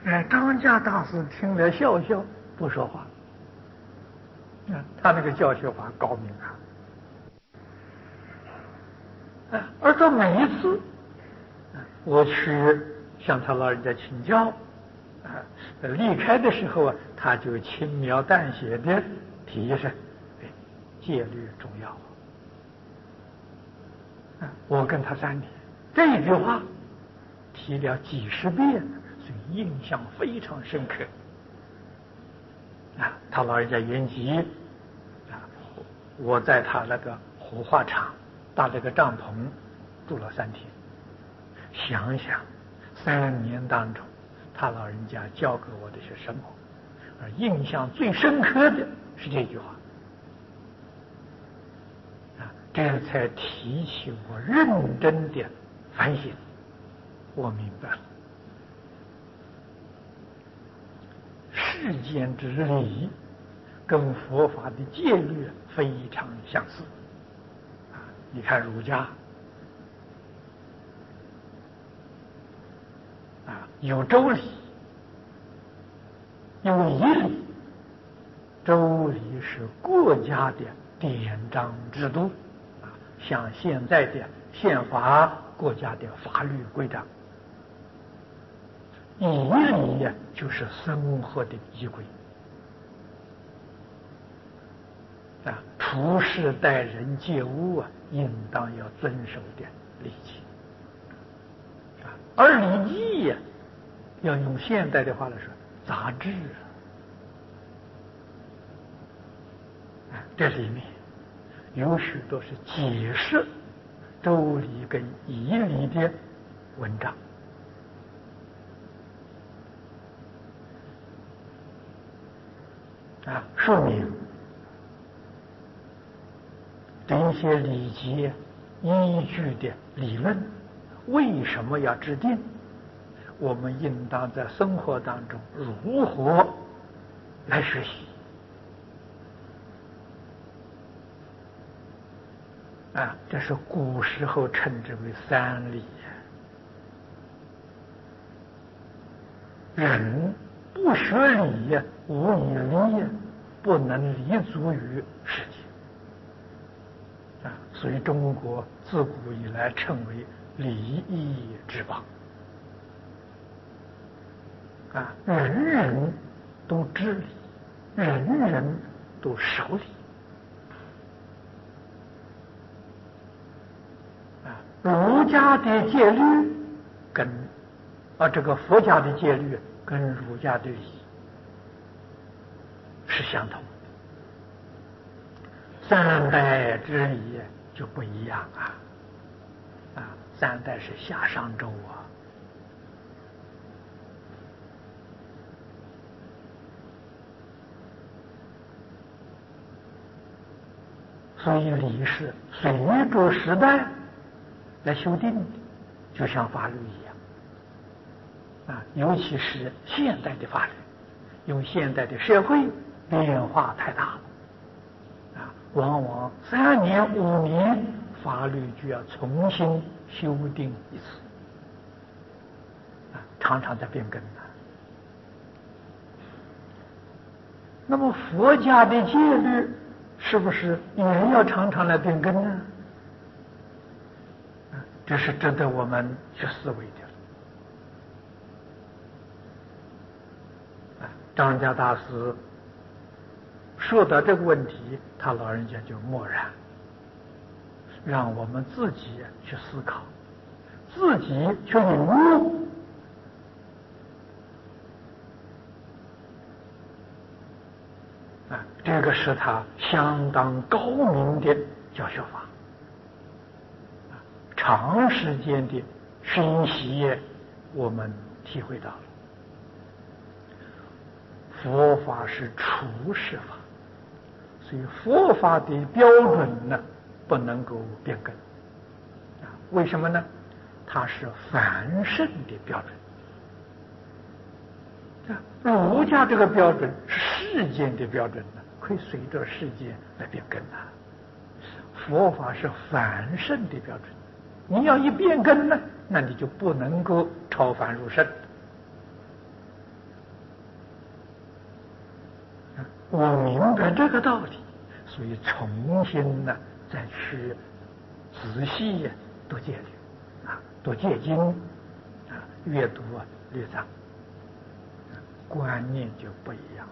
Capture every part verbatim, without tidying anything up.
哎，张家大师听了笑笑，不说话。啊，他那个教学法高明啊！啊，而到每一次，我去向他老人家请教，啊，离开的时候啊，他就轻描淡写的提示：“哎，戒律重要。”啊，我跟他三年，这一句话提了几十遍，所以印象非常深刻。啊，他老人家圆寂，啊，我在他那个火化场搭了个帐篷住了三天。想想三年当中，他老人家教给我的是什么？而印象最深刻的是这句话。啊，这才提起我认真的反省，我明白了。世间之理跟佛法的戒律非常相似啊！你看儒家啊，有周礼，有仪礼。周礼是国家的典章制度啊，像现在的宪法，国家的法律规章。仪礼呀，就是生活的仪规啊，处事待人接物啊，应当要遵守的礼节啊。而礼仪呀，要用现代的话来说，杂志啊，这里面有许多是解释周礼跟仪礼的文章。啊，说明这些礼节依据的理论为什么要制定？我们应当在生活当中如何来学习？啊，这是古时候称之为三礼。人不学礼呀，无以立呀，不能立足于世界啊。所以中国自古以来称为礼义之邦啊，人人都知礼，人人都守礼啊。儒家的戒律跟啊这个佛家的戒律跟儒家的礼是相同的，三代之礼就不一样啊！啊，三代是下商周啊，所以礼是随着时代来修订的，就像法律一样啊，尤其是现代的法律，因为现代的社会变化太大了。往往三年五年，法律就要重新修订一次，啊，常常在变更呢。那么佛家的戒律是不是也要常常来变更呢？啊，这是值得我们去思维的。啊，张家大师说到这个问题，他老人家就默然，让我们自己去思考，自己去领悟。啊，这个是他相当高明的教学法，啊，长时间的熏习，我们体会到了，佛法是处世法。所以佛法的标准呢，不能够变更啊？为什么呢？它是凡圣的标准。儒家这个标准是世间的标准呢，可以随着世界来变更啊。佛法是凡圣的标准，你要一变更呢，那你就不能够超凡入圣我明白这个道理，所以重新呢再去仔细读戒律啊，读戒经啊，阅读啊律藏，观念就不一样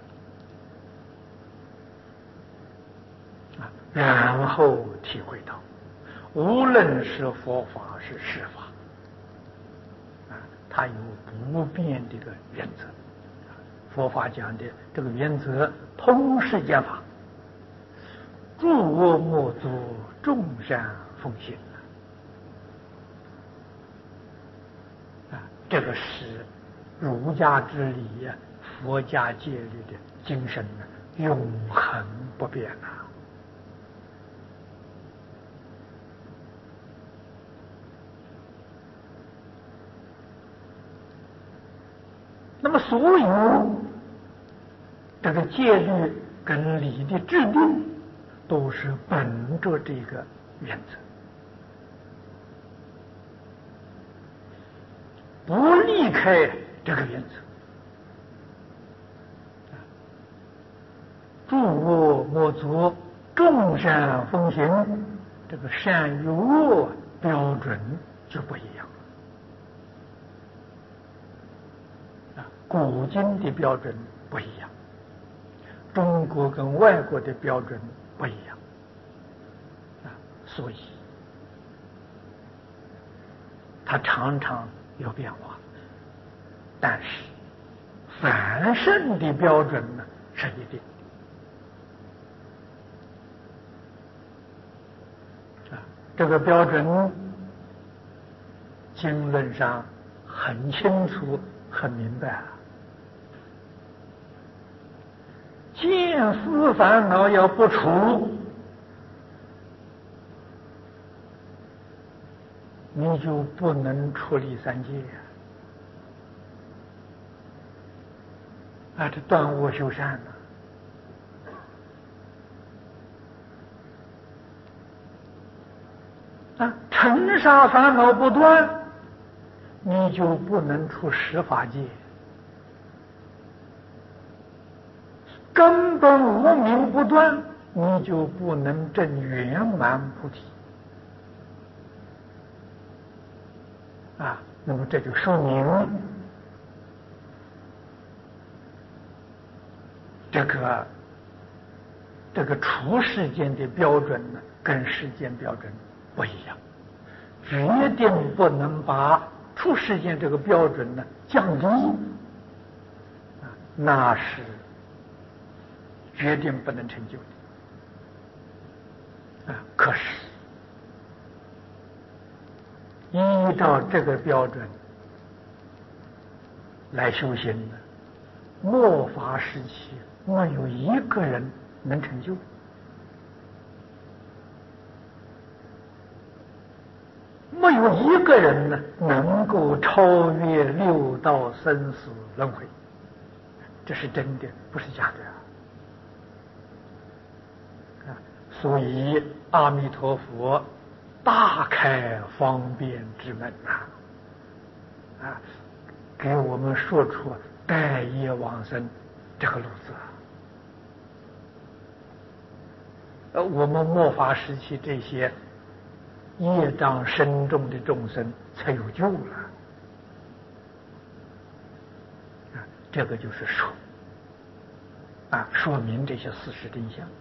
了啊。然后体会到，无论是佛法是世法啊，它有不变的一个原则。佛法讲的这个原则，通世间法，诸恶莫作，众善奉行啊，这个是儒家之理呀，佛家戒律的精神呢，永恒不变啊。那么，所有这个戒律跟理的制定，都是本着这个原则，不离开这个原则。诸恶莫作，众善奉行，这个善与恶标准就不一样了。古今的标准不一样，中国跟外国的标准不一样啊，所以它常常有变化。但是凡圣的标准呢是一定啊，这个标准经论上很清楚、很明白了。见思烦恼要不除，你就不能处理三界啊！这断恶修善呢、啊？啊，尘沙烦恼不断，你就不能出十法界。根本无明不断，你就不能证圆满菩提啊！那么这就说明这个这个出世间的标准呢，跟世间标准不一样，决定不能把出世间这个标准呢降低啊，那是决定不能成就的啊。可是依照这个标准来修行呢，末法时期没有一个人能成就，没有一个人呢能够超越六道生死轮回，这是真的，不是假的啊！所以阿弥陀佛大开方便之门呐，啊，给我们说出带业往生这个路子啊。呃，我们末法时期这些业障深重的众生才有救了啊！这个就是说啊，说明这些事实真相。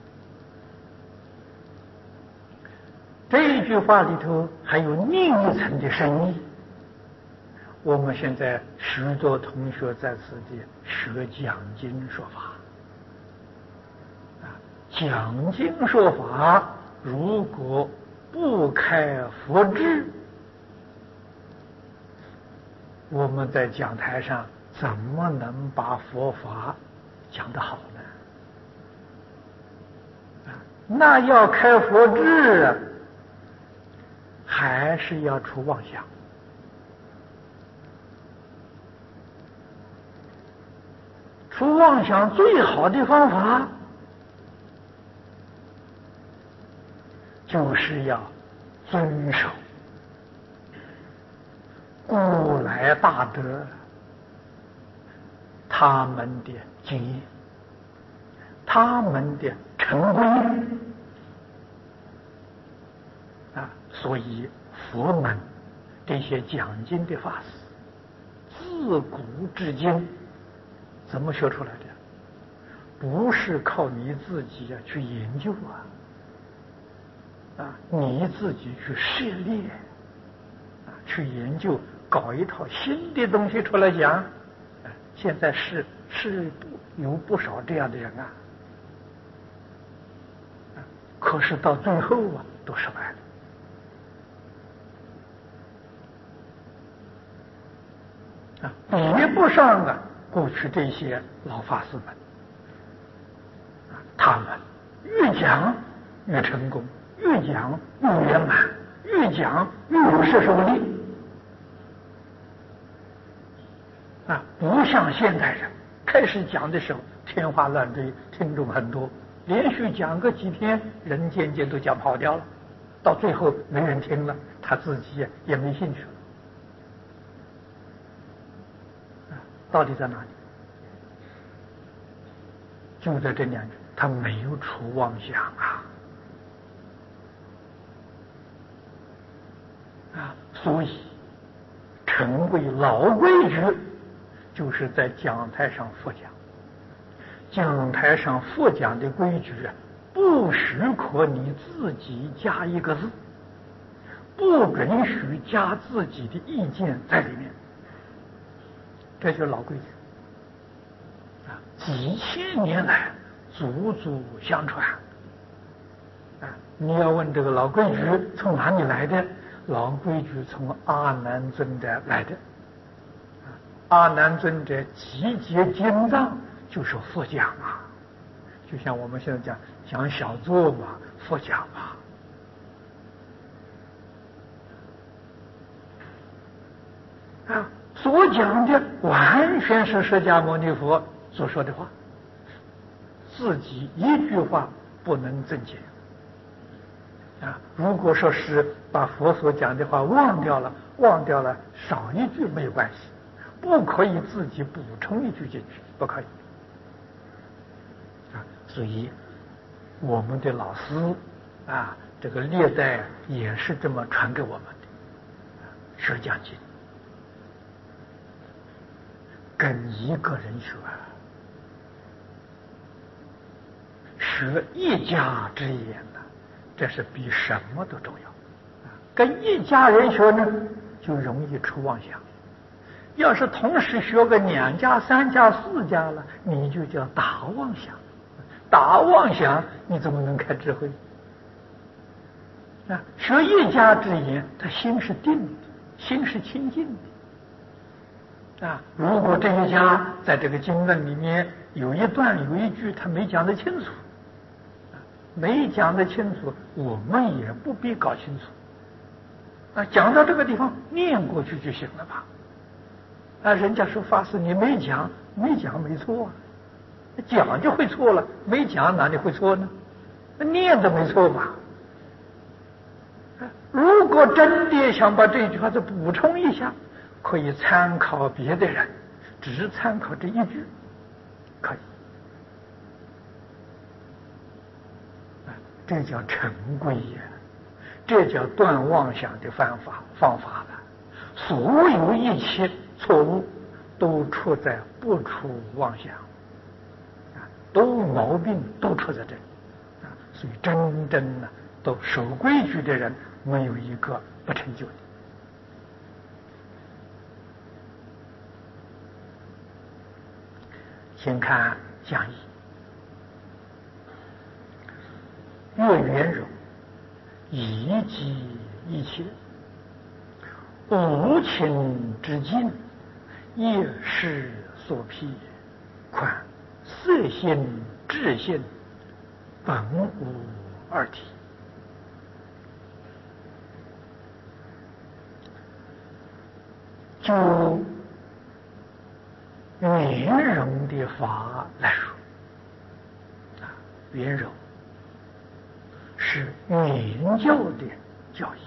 这一句话里头还有另一层的深意。我们现在许多同学在此地学讲经说法啊，讲经说法如果不开佛智，我们在讲台上怎么能把佛法讲得好呢？啊，那要开佛智，还是要除妄想。除妄想最好的方法，就是要遵守古来大德他们的经验， 他们的成规啊，所以佛门这些讲经的法师，自古至今怎么学出来的？不是靠你自己啊去研究啊，啊，你自己去涉猎啊，去研究，搞一套新的东西出来讲。啊，现在是是有不少这样的人啊，啊，可是到最后啊，都失败了啊，比不上啊过去这些老法师们。他们越讲越成功，越讲越圆满，越讲越有摄受力啊！不像现代人，开始讲的时候天花乱坠，听众很多，连续讲个几天，人渐渐都讲跑掉了，到最后没人听了，他自己也没兴趣了啊！到底在哪里？就在这两句。他没有除妄想啊，啊，所以成为老规矩，就是在讲台上佛讲，讲台上佛讲的规矩啊，不许可你自己加一个字，不允许加自己的意见在里面，这就是老规矩啊，几千年来。祖祖相传啊！你要问这个老规矩从哪里来的？老规矩从阿难尊者来的。啊，阿难尊者集结经藏就是佛讲啊，就像我们现在讲讲小座嘛，佛讲嘛。啊，所讲的完全是释迦牟尼佛所说的话。自己一句话不能增减啊！如果说是把佛所讲的话忘掉了，忘掉了少一句没有关系，不可以自己补充一句进去，不可以啊！所以我们的老师啊，这个历代也是这么传给我们的，学讲经，跟一个人学。学一家之言呢，这是比什么都重要。跟一家人学呢，就容易出妄想；要是同时学个两家、三家、四家了，你就叫大妄想。大妄想，你怎么能开智慧？啊，学一家之言，他心是定的，心是清净的。啊，如果这一家在这个经文里面有一段有一句他没讲得清楚。没讲得清楚，我们也不必搞清楚。啊，讲到这个地方念过去就行了吧？啊，人家说法师你没讲，没讲没错啊，讲就会错了，没讲哪里会错呢？念的没错吧？如果真的想把这句话再补充一下，可以参考别的人，只参考这一句，可以。这叫成规呀，这叫断妄想的方法方法了。所有一切错误都出在不出妄想啊，都毛病都出在这里啊。所以真正的都守规矩的人，没有一个不成就的。先看讲义。越圆融，以及一切，无情之境，业事所辟，况色心智性，本无二体。就圆融的法来说，啊，圆融是明教的教义。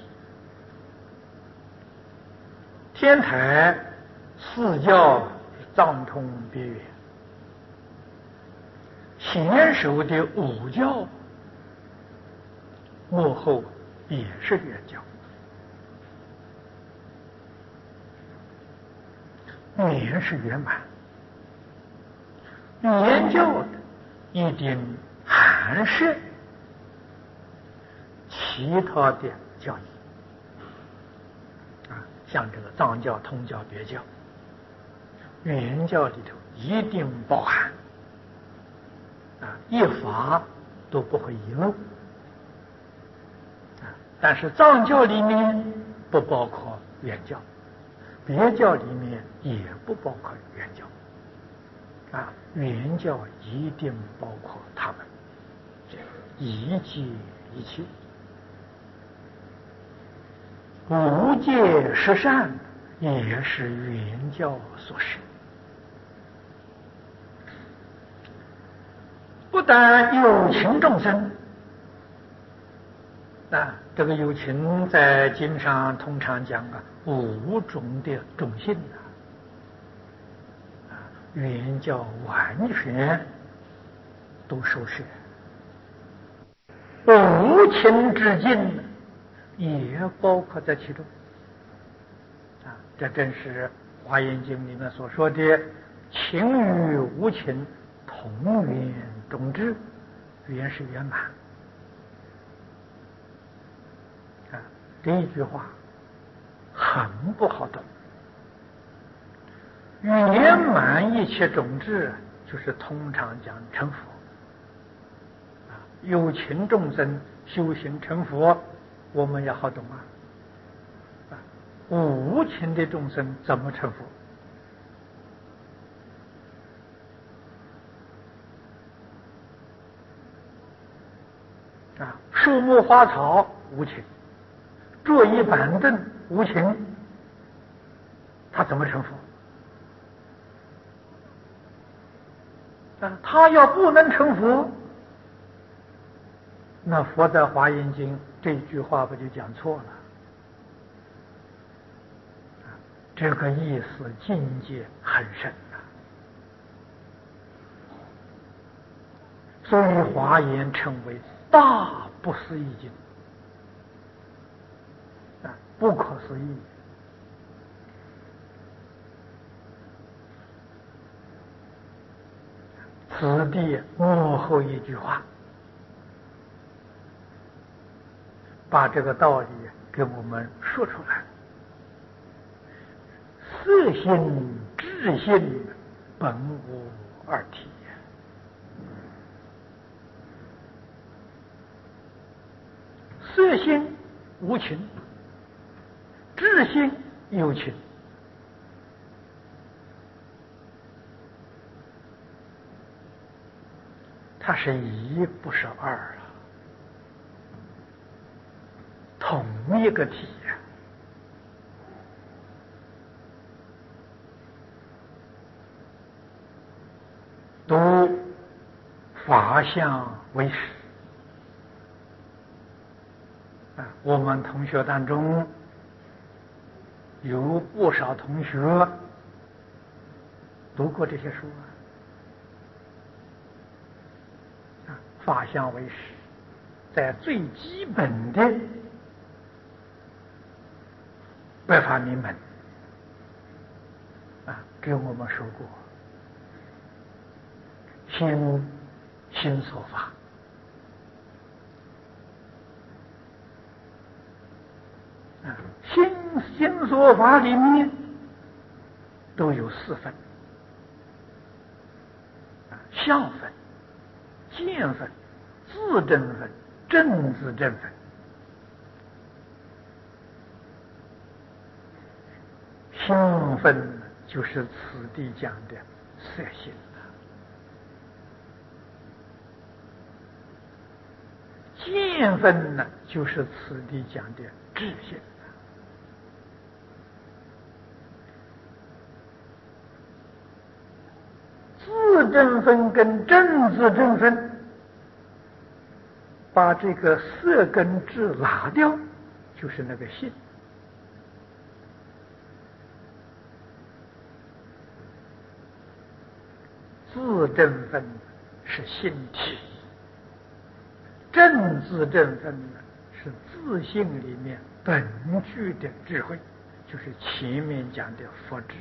天台四教藏通别圆， 显首的五教幕后也是圆教，圆是圆满，圆教一定含摄其他的教义啊，像这个藏教、通教、别教，圆教里头一定包含啊，一法都不会遗漏啊。但是藏教里面不包括圆教，别教里面也不包括圆教啊，圆教一定包括他们，这一切一切。无戒十善也是圆教所示，不但有情众生啊，这个有情在经上通常讲啊，五种的种性啊，圆教完全都受摄，无情之境也包括在其中啊，这正是《华严经》里面所说的情与无情同源种智，圆是圆满啊。这一句话很不好懂，圆满一切种智就是通常讲成佛啊，有情众生修行成佛，我们也好懂啊。啊，无情的众生怎么成佛？啊，树木花草无情，桌椅板凳无情，他怎么成佛？啊，他要不能成佛，那佛在《华严经》这句话不就讲错了？这个意思境界很深啊，所以《华严》称为大不思议经啊，不可思议。此地幕后一句话，把这个道理给我们说出来了。色心智性本无二体，色心无情，智性有情，它是一不是二啊，同一个体呀、都法相为实啊。我们同学当中有不少同学读过这些书啊。啊，法相为实，在最基本的百法明门啊，给我们说过，心心所法啊，心心所法里面都有四分啊，相分、见分、自证分、正自证分。相分就是此地讲的色心了，见分呢就是此地讲的智性了。自证分跟正自证分，把这个色跟智拿掉，就是那个性。自证分是性体，正自正分呢是自性里面本具的智慧，就是前面讲的佛智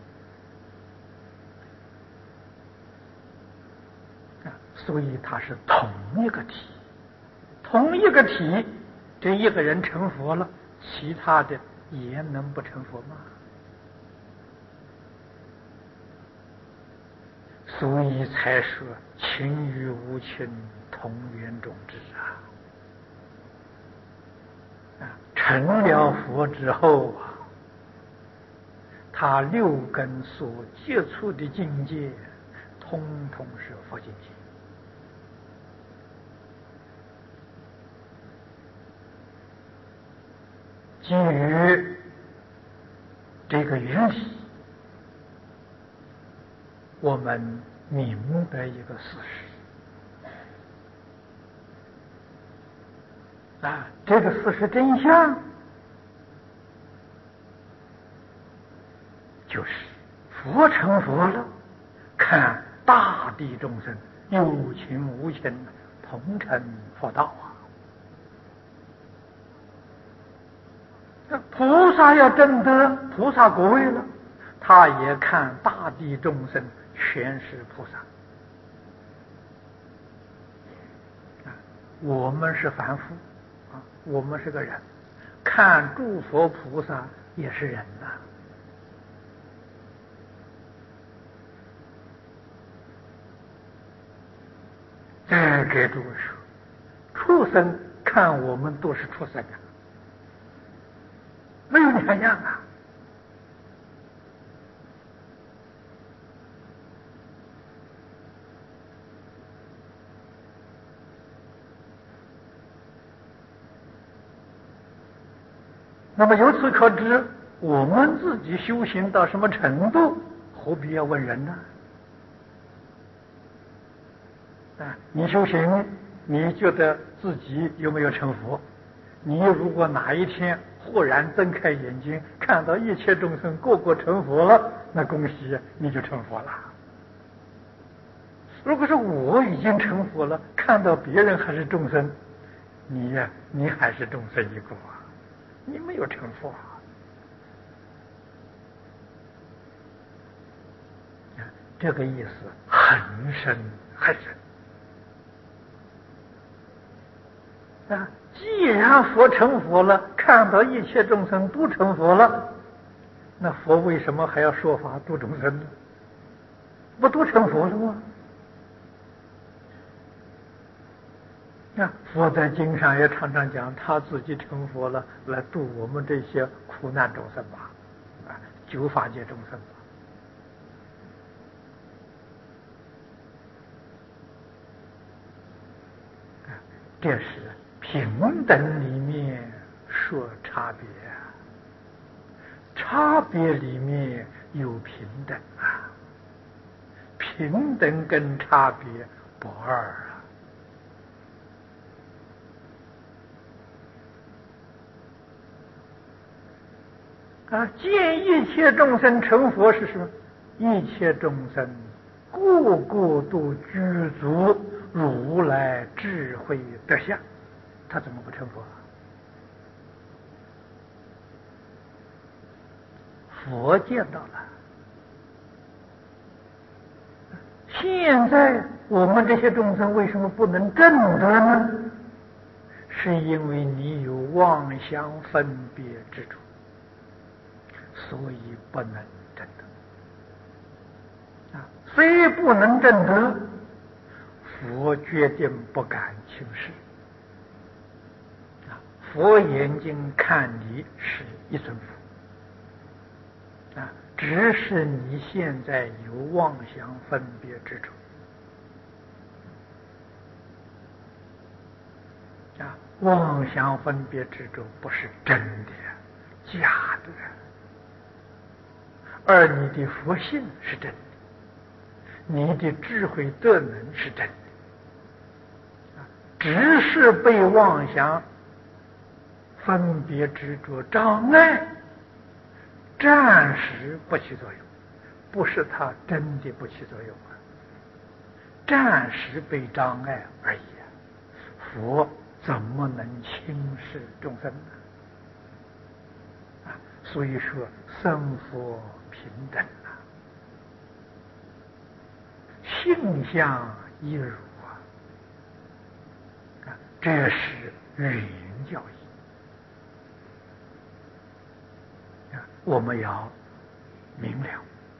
啊，所以它是同一个体，同一个体，这一个人成佛了，其他的也能不成佛吗？所以才说情与无情同源种智啊！啊，成了佛之后啊，他六根所接触的境界，通通是佛境界。基于这个原理，我们明白一个事实啊，这个事实真相就是佛成佛了，看大地众生有情无情同成佛道啊。菩萨要证得菩萨果位了，他也看大地众生全是菩萨啊。我们是凡夫啊，我们是个人，看诸佛菩萨也是人呐、啊。再给诸位说，畜生看我们都是畜生啊，没有两样啊。那么由此可知，我们自己修行到什么程度，何必要问人呢？啊，你修行，你觉得自己有没有成佛？你如果哪一天忽然睁开眼睛，看到一切众生个个成佛了，那恭喜你就成佛了。如果是我已经成佛了，看到别人还是众生，你呀，你还是众生一个啊，你没有成佛啊。这个意思很深很深啊！既然佛成佛了，看到一切众生都成佛了，那佛为什么还要说法度众生呢？不都成佛了吗？那佛在经上也常常讲，他自己成佛了，来度我们这些苦难众生吧，啊，九法界众生吧。这是平等里面说差别，差别里面有平等啊，平等跟差别不二啊！啊，见一切众生成佛是什么？一切众生个个都具足如来智慧德相，他怎么不成佛啊？佛见到了。现在我们这些众生为什么不能证得呢？是因为你有妄想分别之处，所以不能证得啊。虽不能证得，佛决定不敢轻视啊。佛眼睛看你是一尊佛啊，只是你现在有妄想分别之处啊，妄想分别之处不是真的，假的，而你的佛性是真的，你的智慧德能是真的，只是被妄想分别执着障碍，暂时不起作用，不是它真的不起作用啊。 暂时被障碍而已。佛怎么能轻视众生呢？啊，所以说生佛平等啊，性相一如啊，啊，这是语言教义啊，我们要明了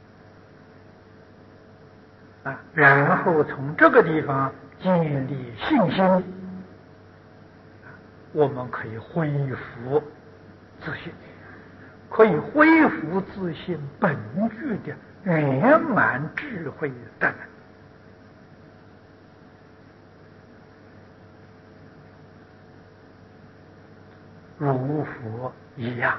啊，然后从这个地方建立信心。我们可以恢复自信，可以恢复自信本具的圆满智慧的能。如佛一样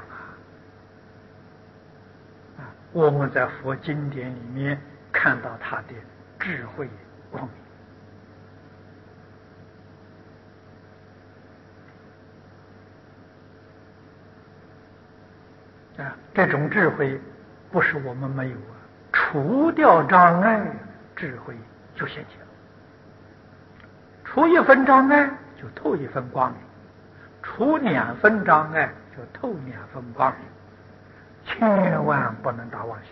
啊！啊，我们在佛经典里面看到他的智慧光明。啊，这种智慧不是我们没有啊，除掉障碍，智慧就现前了。除一分障碍，就透一分光明；除两分障碍，就透两分光明。千万不能打妄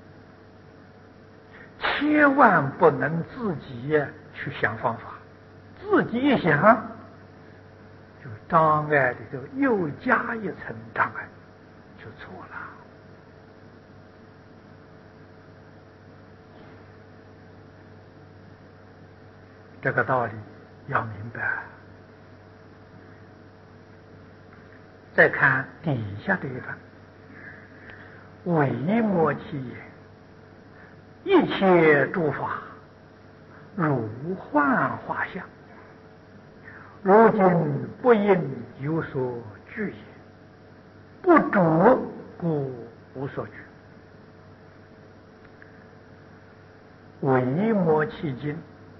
想，千万不能自己去想方法，自己一想，就障碍里头又加一层障碍。就错了。这个道理要明白。再看底下这一段，唯莫其言，一切诸法如幻化相，如今不应有所惧也。不着故无所惧。唯摩诘经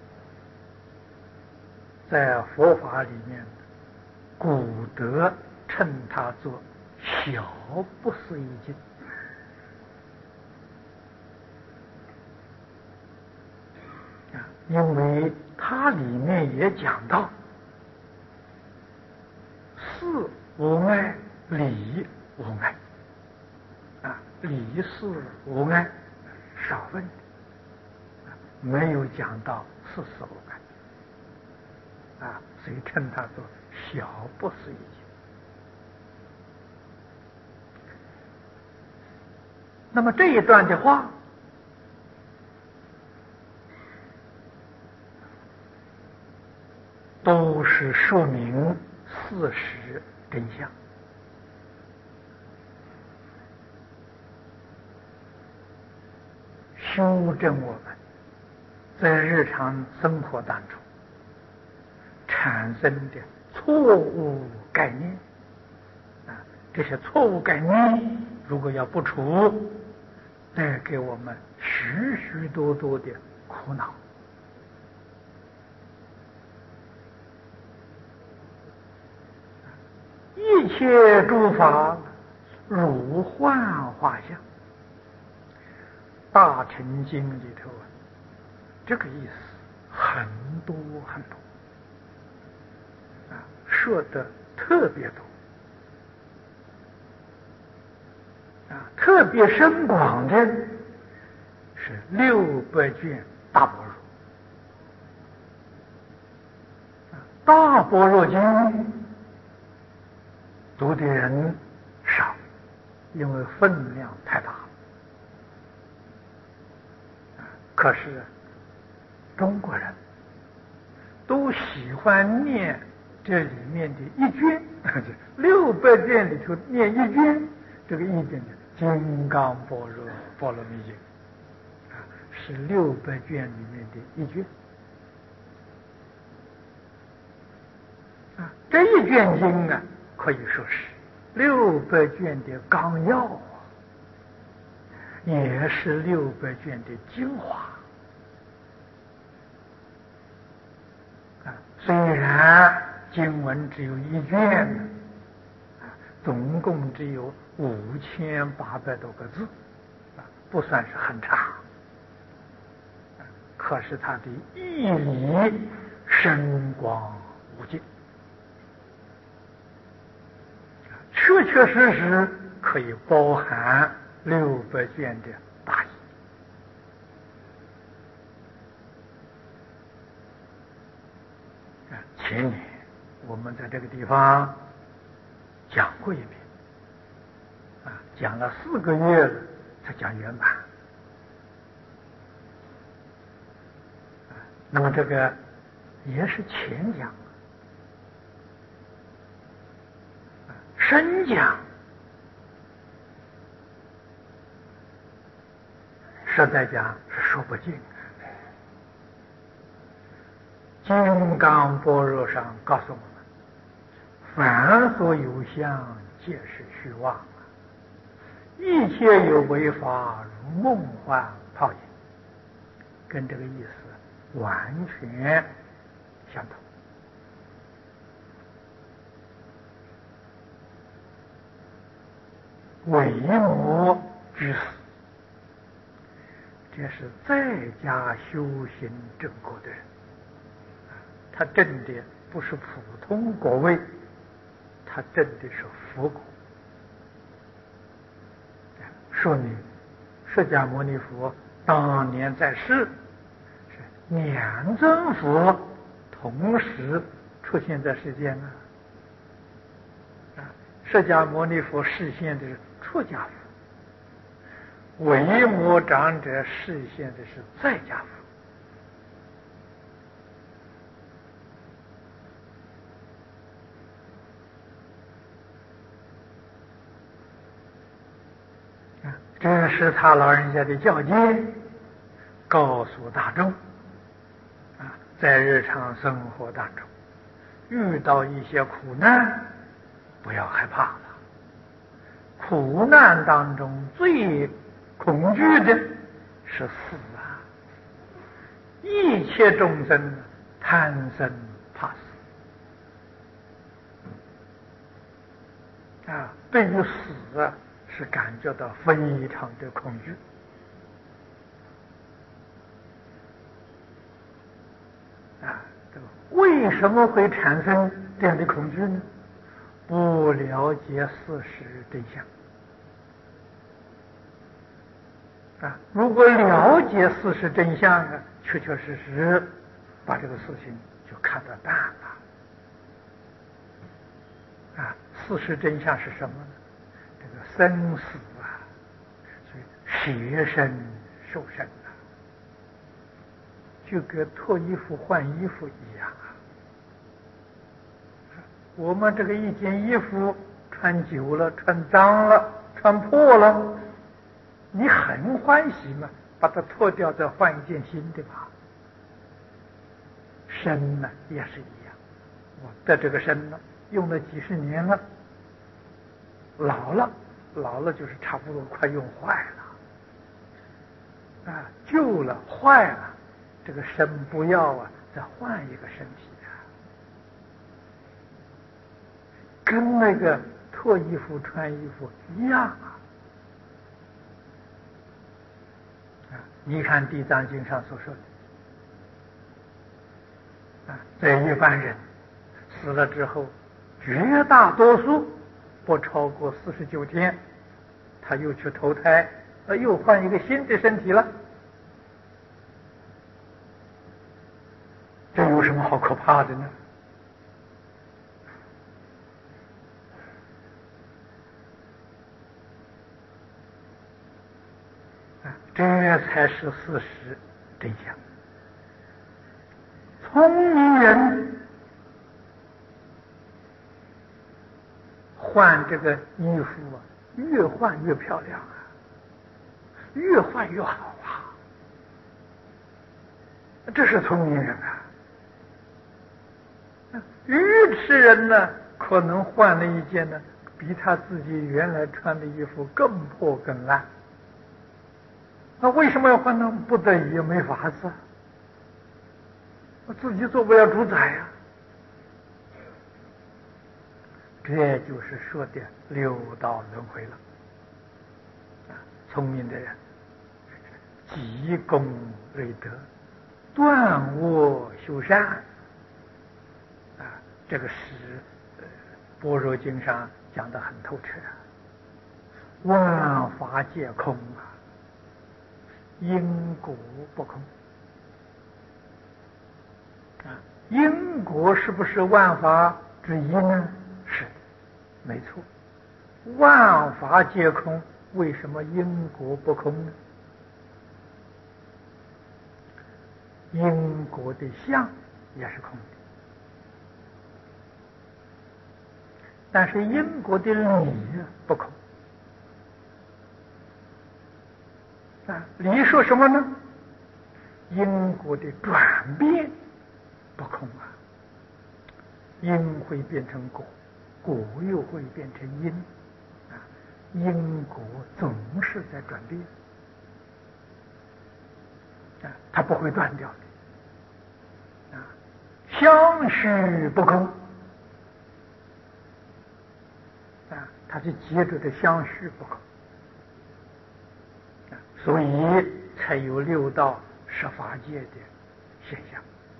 在佛法里面，古德称它做小不思议经。啊，因为它里面也讲到事无碍，理无碍。啊，理事无碍少问，没有讲到事事无碍。啊，所以称它做小不思议经。那么这一段的话，都是说明事实真相。修正我们在日常生活当中产生的错误概念啊，这些错误概念如果要不除，带给我们许许多多的苦恼。一切诸法如幻化相，大乘经里头啊，这个意思很多很多啊，说的特别多啊，特别深广的是六百卷大般若。大般若经读的人少，因为分量太大。可是中国人都喜欢念这里面的一卷，六百卷里头念一卷，这个一卷的《金刚般若波罗蜜经》啊，是六百卷里面的一卷啊。这一卷经啊，可以说是六百卷的纲要啊，也是六百卷的精华啊。虽然经文只有一卷啊，总共只有五千八百多个字啊，不算是很长啊， 可是他的义理深广无尽，确确实实可以包含六百卷的大义。前年我们在这个地方讲过一遍，啊，讲了四个月了才讲圆满。那么这个也是前讲，深讲实在讲是说不尽。金刚般若上告诉我们，凡所有相，皆是虚妄，一切有为法，如梦幻泡影，跟这个意思完全相同。为魔居士，这是在家修行正果的人，他证的不是普通果位，他证的是佛果。说明释迦牟尼佛当年在世，是两尊佛同时出现在世间啊！啊，释迦牟尼佛示现的是出家佛，维摩长者示现的是在家佛。这是他老人家的教诫，告诉大众啊，在日常生活当中遇到一些苦难，不要害怕了。苦难当中最恐惧的是死啊！一切众生贪生怕死啊，对于死啊是感觉到非常的恐惧啊！这个为什么会产生这样的恐惧呢？不了解事实真相啊！如果了解事实真相啊，确确实实把这个事情就看得淡了啊！事实真相是什么呢？这个生死啊，所以舍身受身啊，就跟脱衣服换衣服一样啊。我们这个一件衣服穿久了、穿脏了、穿破了，你很欢喜嘛，把它脱掉再换一件新的吧。身呢也是一样，我的这个身呢用了几十年了，老了，老了就是差不多快用坏了啊，旧了坏了，这个身不要啊，再换一个身体啊，跟那个脱衣服穿衣服一样啊。啊，你看《地藏经》上所说的啊，在一般人死了之后，绝大多数不超过四十九天，他又去投胎，呃，又换一个新的身体了。这有什么好可怕的呢？啊，这才是事实真相。聪明人换这个衣服啊，越换越漂亮啊，越换越好啊，这是聪明人啊。愚痴人呢，可能换了一件呢，比他自己原来穿的衣服更破更烂。那为什么要换呢？不得已，没法子，我自己做不了主宰呀、啊。这就是说的六道轮回了。啊，聪明的人积功累德， 断恶修善啊，这个是呃《般若经》上讲得很透彻，万法皆空啊，因果不空啊。因果是不是万法之一呢？是的，没错。万法皆空，为什么因果不空呢？因果的相也是空的，但是因果的理不空啊。理说什么呢？因果的转变不空啊，因会变成果，果又会变成因啊，因果总是在转变啊，它不会断掉的啊。相续不空啊，它是接着的相续不空啊，所以才有六道十法界的现象。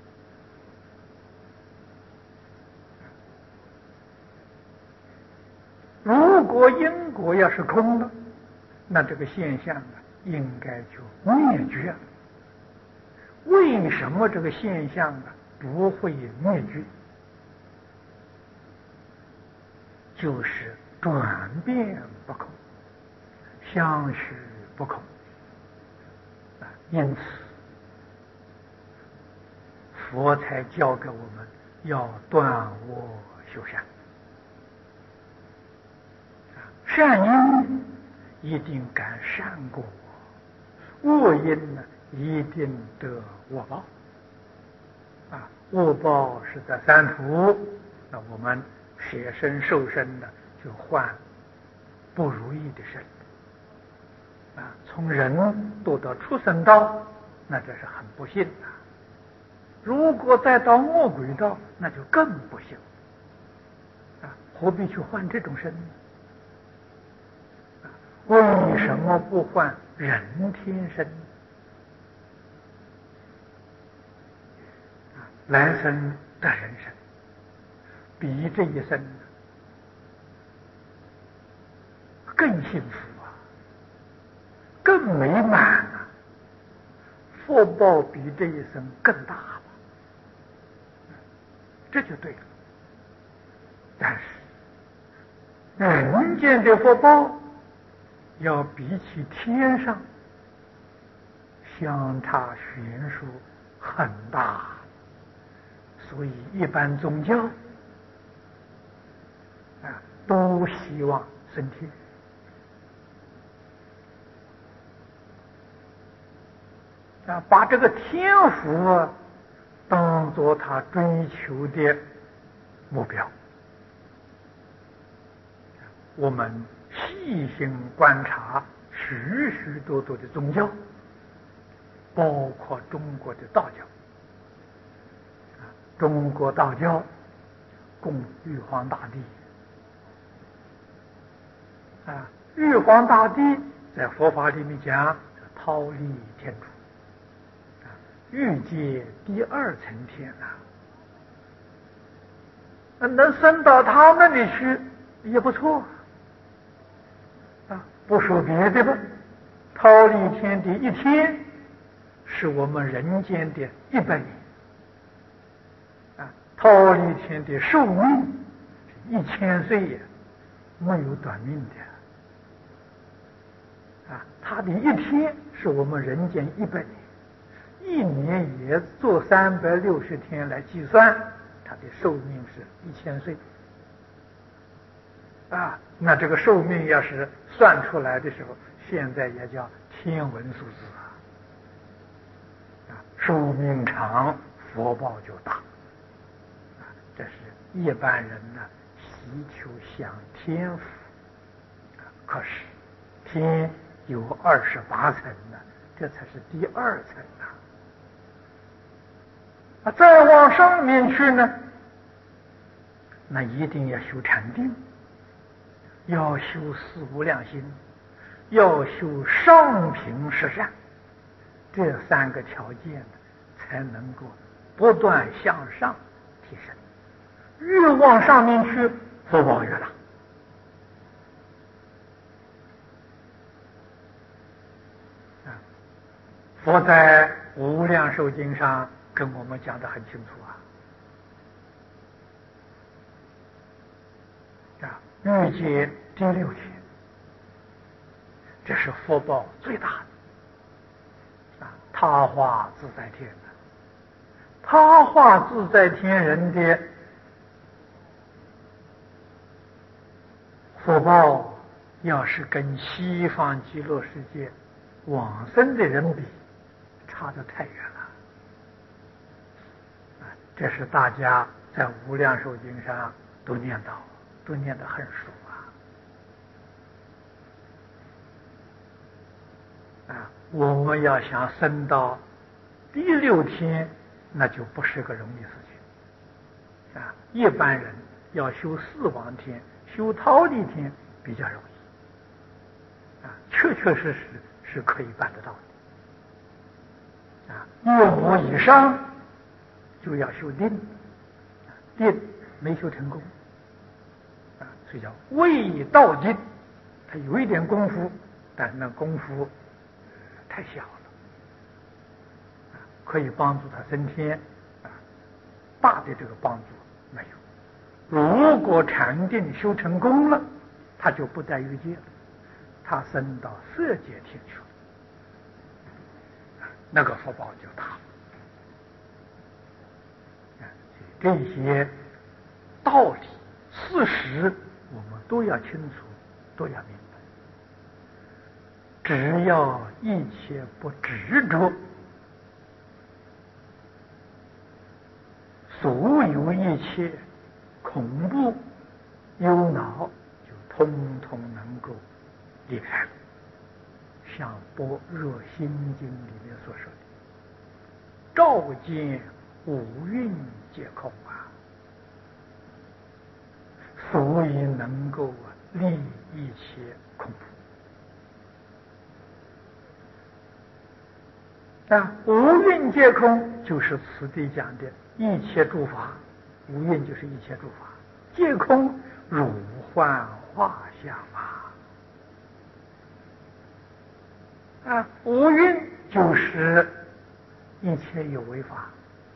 如果因果要是空了，那这个现象啊，应该就灭绝。为什么这个现象啊不会灭绝？就是转变不空，相续不空啊。因此，佛才教给我们要断恶修善。善因一定感善果，恶因呢一定得恶报啊。恶报是在三途，那我们舍身受身的就换不如意的身啊。从人堕到畜生道，那这是很不幸的。如果再到恶鬼道，那就更不幸啊！何必去换这种身呢？为什么不换人天身？来生得人生，比这一生更幸福啊，更美满啊，福报比这一生更大了，这就对了。但是人间的福报要比起天上相差悬殊很大，所以一般宗教啊都希望升天啊，把这个天福啊当作他追求的目标。我们细心观察许许多多的宗教，包括中国的道教啊，中国道教供玉皇大帝啊，玉皇大帝在佛法里面讲忉利天主啊，欲界第二层天啊，能升到他那里去也不错啊。不说别的吧，忉利天的一天是我们人间的一百年啊，忉利天的寿命一千岁呀，没有短命的啊。他的一天是我们人间一百年，一年也做三百六十天来计算，他的寿命是一千岁啊。那这个寿命要是算出来的时候，现在也叫天文数字啊。寿命长，福报就大啊。这是一般人呢祈求享天福啊，可是天有二十八层呢，这才是第二层啊。啊，再往上面去呢，那一定要修禅定，要修四无量心，要修上品十善，这三个条件才能够不断向上提升。越往上面去，福报越大。啊，佛在《无量寿经》上跟我们讲得很清楚啊。啊，欲界第六天，这是福报最大的。啊，他化自在天的，他化自在天人的福报，要是跟西方极乐世界往生的人比，差得太远了。啊，这是大家在《无量寿经》上都念到，都念得很熟啊。啊，我们要想升到第六天，那就不是个容易事情啊。一般人要修四王天、修忉利天比较容易啊，确确实实是可以办得到的啊。月魔以上就要修定，定没修成功啊，所以叫未到定。他有一点功夫，但是那功夫太小了，啊，可以帮助他升天啊，大的这个帮助没有。如果禅定修成功了，他就不在欲界了，他升到色界天去了，那个福报就大了。这些道理事实我们都要清楚，都要明白。只要一切不执着，所有一切恐怖忧恼就通通能够离开了。像《般若心经》里面所说的，照见五蕴皆空啊，所以能够立一切恐怖啊。五蕴皆空就是此地讲的一切诸法，五蕴就是一切诸法，皆空如幻化相啊。啊，五蕴就是一切有为法，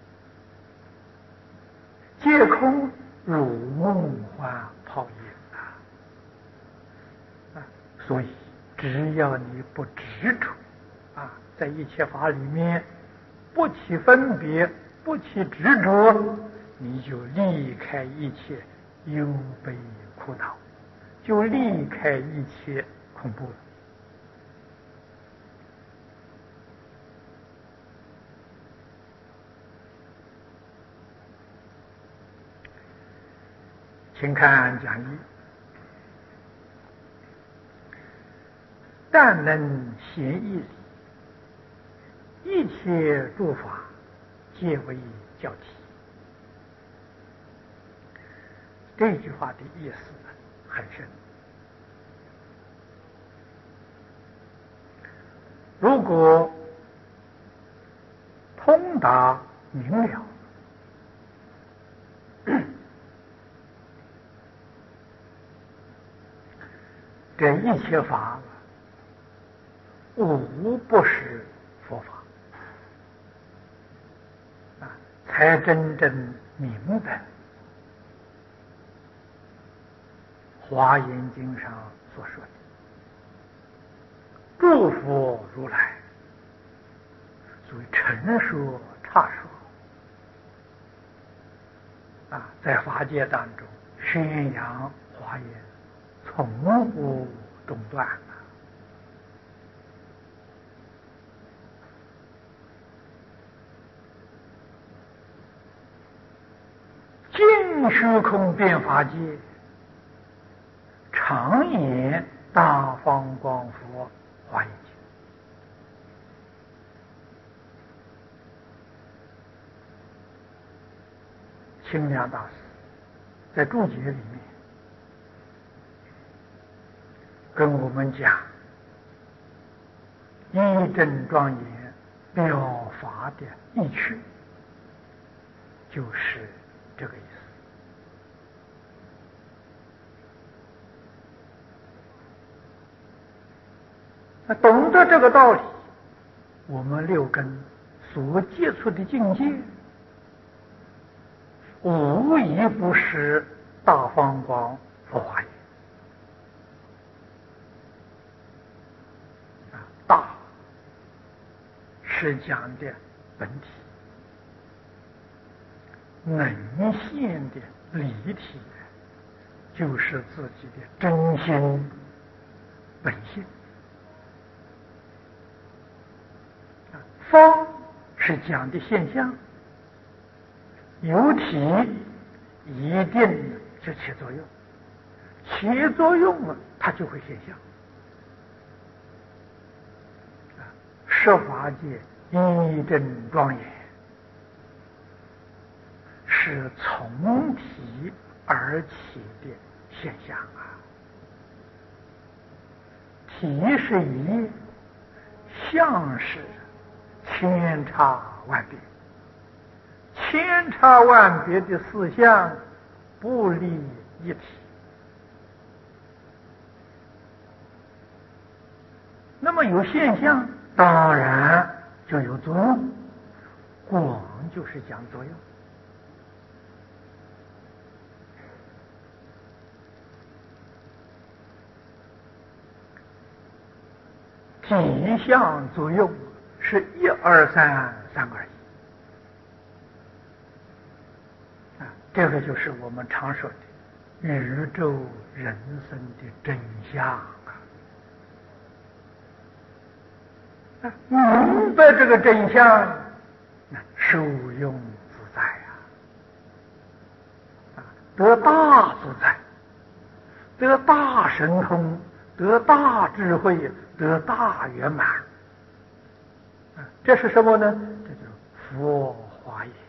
皆空如梦幻泡影啊。啊，所以只要你不执着啊，在一切法里面不起分别，不起执着，你就离开一切忧悲苦恼，就离开一切恐怖了。请看讲义，但能显义理，一切诸法皆为教体。这句话的意思很深。如果通达明了，这一切法无不是佛法啊，才真正明白《华严经》上所说的诸佛如来，所谓陈说岔说啊，在法界当中宣扬华严，从不中断啊。尽虚空遍法界，常言大方广佛华严经。清凉大师在注解里面跟我们讲，一真庄严表法的意趣，就是这个意思。那懂得这个道理，我们六根所接触的境界，无一不是大方广佛法也。啊，大是讲的本体，能现的离体，就是自己的真心本性。方是讲的现象，有体一定就起作用，起作用了，它就会现象。十法界一真庄严，是从体而起的现象啊。体是一，相是千差万别，千差万别的四相不离一体。那么有现象，当然就有作用。广就是讲作用。体相作用是一二三三个而已。啊，这个就是我们常说的宇宙人生的真相啊！明白这个真相，受用自在啊！得大自在，得大神通，得大智慧，得大圆满。这是什么呢？这就是佛法也。